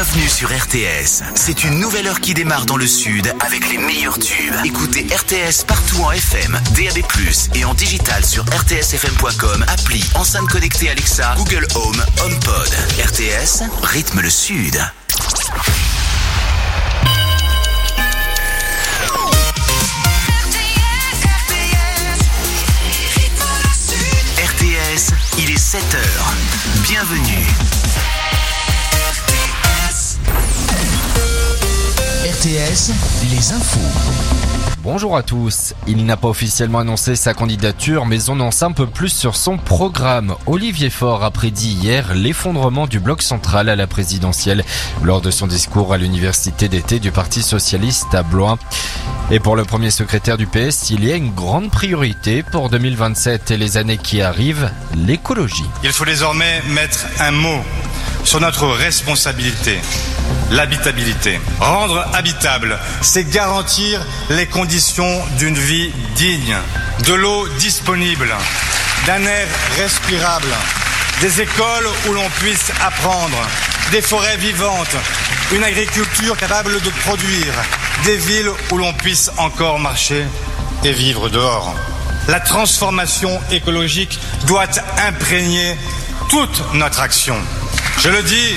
Bienvenue sur RTS. C'est une nouvelle heure qui démarre dans le sud avec les meilleurs tubes. Écoutez RTS partout en FM, DAB+, et en digital sur rtsfm.com, appli, enceinte connectée Alexa, Google Home, HomePod. RTS, rythme le sud. RTS, il est 7h. Bienvenue. RTS, les infos. Bonjour à tous. Il n'a pas officiellement annoncé sa candidature, mais on en sait un peu plus sur son programme. Olivier Faure a prédit hier l'effondrement du bloc central à la présidentielle lors de son discours à l'université d'été du Parti socialiste à Blois. Et pour le premier secrétaire du PS, il y a une grande priorité pour 2027 et les années qui arrivent, l'écologie. Il faut désormais mettre un mot sur notre responsabilité, l'habitabilité. Rendre habitable, c'est garantir les conditions d'une vie digne, de l'eau disponible, d'un air respirable, des écoles où l'on puisse apprendre, des forêts vivantes, une agriculture capable de produire, des villes où l'on puisse encore marcher et vivre dehors. La transformation écologique doit imprégner toute notre action. Je le dis,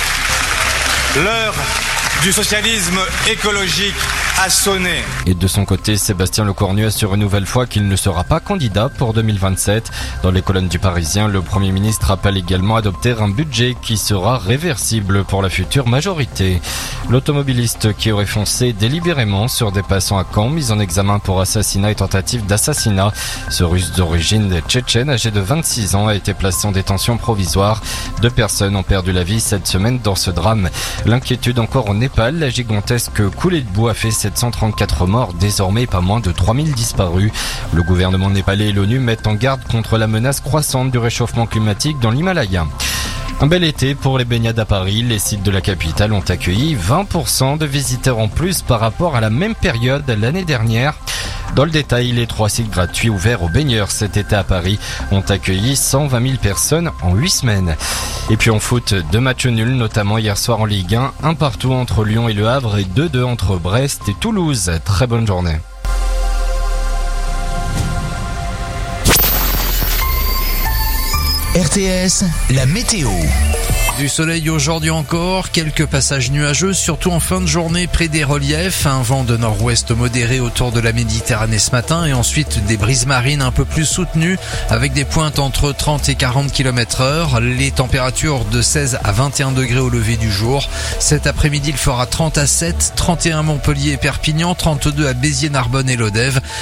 l'heure du socialisme écologique a sonné. Et de son côté, Sébastien Lecornu assure une nouvelle fois qu'il ne sera pas candidat pour 2027. Dans les colonnes du Parisien, le Premier ministre appelle également à adopter un budget qui sera réversible pour la future majorité. L'automobiliste qui aurait foncé délibérément sur des passants à Caen, mis en examen pour assassinat et tentative d'assassinat. Ce Russe d'origine tchétchène, âgé de 26 ans, a été placé en détention provisoire. 2 personnes ont perdu la vie cette semaine dans ce drame. L'inquiétude encore au Népal, la gigantesque coulée de boue a fait 734 morts, désormais pas moins de 3000 disparus. Le gouvernement népalais et l'ONU mettent en garde contre la menace croissante du réchauffement climatique dans l'Himalaya. Un bel été pour les baignades à Paris. Les sites de la capitale ont accueilli 20% de visiteurs en plus par rapport à la même période l'année dernière. Dans le détail, les 3 sites gratuits ouverts aux baigneurs cet été à Paris ont accueilli 120 000 personnes en 8 semaines. Et puis en foot, 2 matchs nuls, notamment hier soir en Ligue 1, un partout entre Lyon et Le Havre et 2-2 entre Brest et Toulouse. Très bonne journée. RTS, la météo. Du soleil aujourd'hui encore, quelques passages nuageux, surtout en fin de journée près des reliefs, un vent de nord-ouest modéré autour de la Méditerranée ce matin et ensuite des brises marines un peu plus soutenues avec des pointes entre 30 et 40 km/h, les températures de 16 à 21 degrés au lever du jour. Cet après-midi il fera 30 à 7, 31 à Montpellier et Perpignan, 32 à Béziers, Narbonne et Lodève.